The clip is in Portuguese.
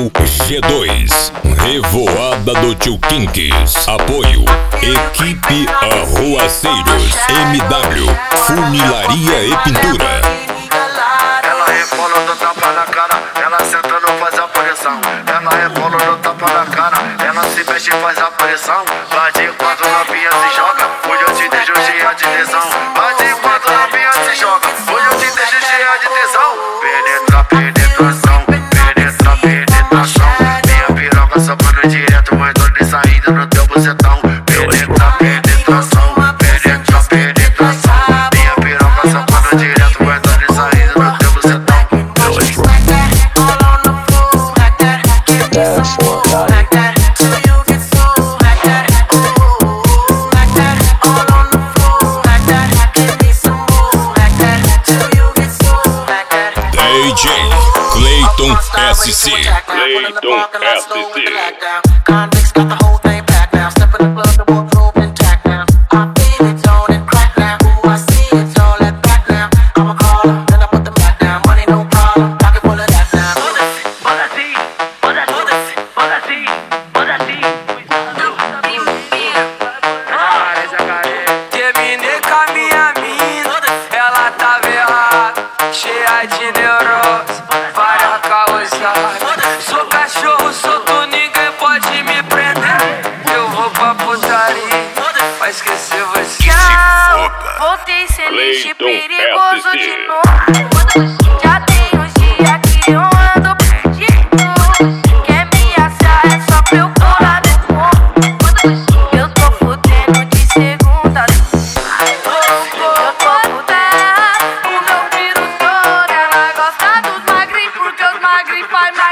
Show G2, Revoada do Tio Kinks. Apoio Equipe Arruaceiros, MW, Funilaria e Pintura. Ela rebola do tapa na cara, ela senta não faz a pressão. Ela rebola do tapa na cara, ela se mexe e faz a pressão. Vai de quatro novinha se joga, hoje eu te deixo cheia de tesão. Vai de quatro novinha se joga, hoje eu te deixo cheia de tesão. Penetra, penetração, penetra, penetração. Minha piroca sobrando direto, mas dor de saída no teu bucetão. Penetra, penetração, penetra, penetração. Minha piroca sobrando direto, mas dor de saída no teu bucetão. DJ Clayton SC. Clayton SC. Convicts got the whole thing back now. Step in the club, the wardrobe intact now. I feel it on and crack now. Ooh, I see it's all that back now. I'ma call her, then I put the back down. Money no problem, pocket full of that now. Terminei com a minha mina, ela tava errada, cheia de neurose, várias causas. Sou cachorro solto, ninguém pode me prender. Eu vou pra putaria, pra esquecer você. Voltei sem lixo Clayton perigoso SC. de novo. Já tem uns dias que eu ando perdido. Quer me achar é só pra eu pular depois. Eu tô fudendo de segunda. Eu tô fudendo, o meu vírus todo. Ela gosta dos magrinhos porque os magrinhos faz mais.